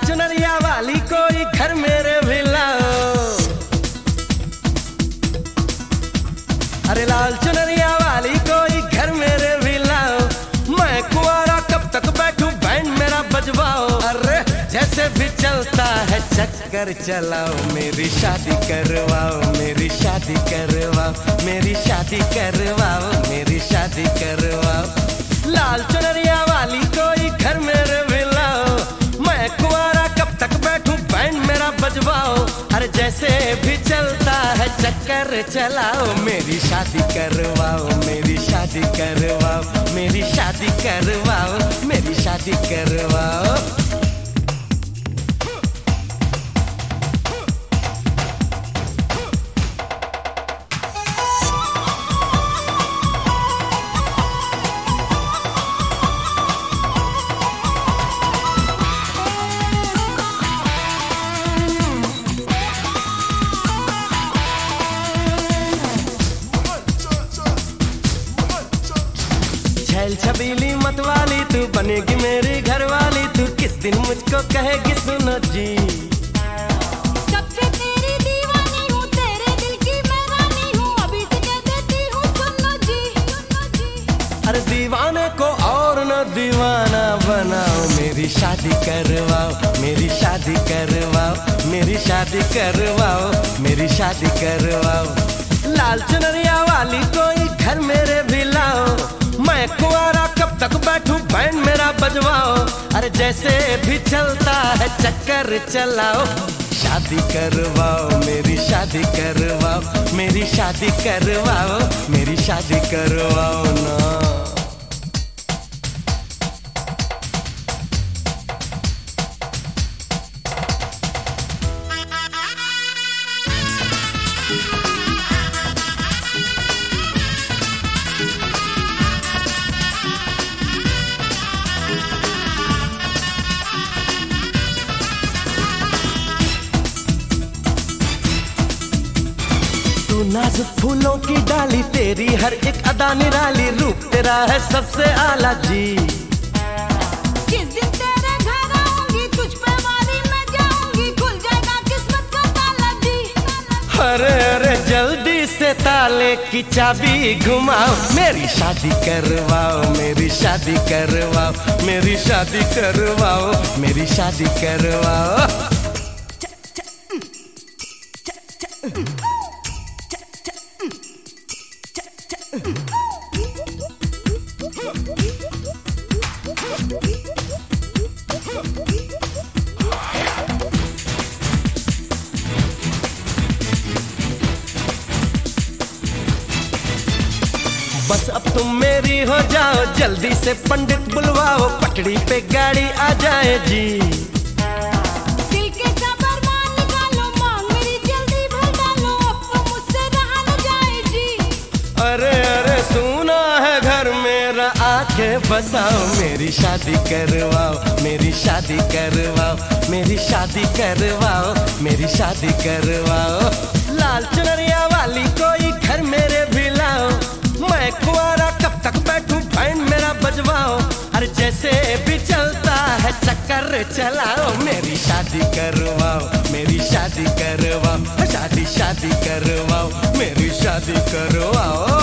चुनरिया वाली कोई घर मेरे भी लाओ। अरे लाल चुनरिया वाली कोई घर मेरे भी लाओ। मैं कुंवारा कब तक बैठूं बैंड मेरा बजवाओ। अरे जैसे भी चलता है चक्कर चलाओ। मेरी शादी करवाओ, मेरी शादी करवाओ, मेरी शादी करवाओ, मेरी शादी करवाओ। लाल चुनरिया वाली कोई घर मेरे भी लाओ। मैं कुंवारा कब तक बैठूं बैंड मेरा बजवाओ। अरे जैसे भी चलता है चक्कर चलाओ। मेरी शादी करवाओ, मेरी शादी करवाओ, मेरी शादी करवाओ, मेरी शादी करवाओ। छैल छबीली मत वाली तू बनेगी मेरी घरवाली। तू किस दिन मुझको कहेगी सुनो जी। कब से तेरी दीवानी हूँ, तेरे दिल की मैं रानी हूँ। अभी से कह देती हूँ सुनो जी, सुनो जी। अरे दीवाने को और न दीवाना बनाओ। मेरी शादी करवाओ, मेरी शादी करवाओ, मेरी शादी करवाओ, मेरी शादी करवाओ। लाल चुनरिया वाली कोई घर मेरे भी लाओ। मैं कुंवारा कब तक बैठूं बैंड मेरा बजवाओ। अरे जैसे भी चलता है चक्कर चलाओ। शादी करवाओ, मेरी शादी करवाओ, मेरी शादी करवाओ, मेरी शादी करवाओ ना। तू नाजुक फूलों की डाली, तेरी हर एक अदा निराली। रूप तेरा है सबसे आला जी। जिस दिन तेरे घर आऊंगी तुझ पे वारी मैं जाऊंगी। खुल जाएगा किस्मत का ताला जी। अरे अरे जल्दी से ताले की चाबी घुमाओ। मेरी शादी करवाओ, मेरी शादी करवाओ, मेरी शादी करवाओ, मेरी शादी करवाओ। बस अब तुम मेरी हो जाओ। जल्दी से पंडित बुलवाओ, पटड़ी पे गाड़ी आ जाए जी। दिल के सबर मान निकालो, मांग मेरी जल्दी भर डालो। अब तो मुझसे रहा न जाए जी। अरे अरे सुना है घर मेरा आके बसाओ। मेरी शादी करवाओ, मेरी शादी करवाओ, मेरी शादी करवाओ, मेरी शादी करवाओ। लाल चुनरिया वाली कोई घर मेरे भी लाओ। मैं कुंवारा कब तक बैठूं बैंड मेरा बजवाओ। अरे जैसे भी चलता है चक्कर चलाओ। मेरी शादी करवाओ, मेरी शादी करवाओ, शादी शादी करवाओ, मेरी शादी करवाओ।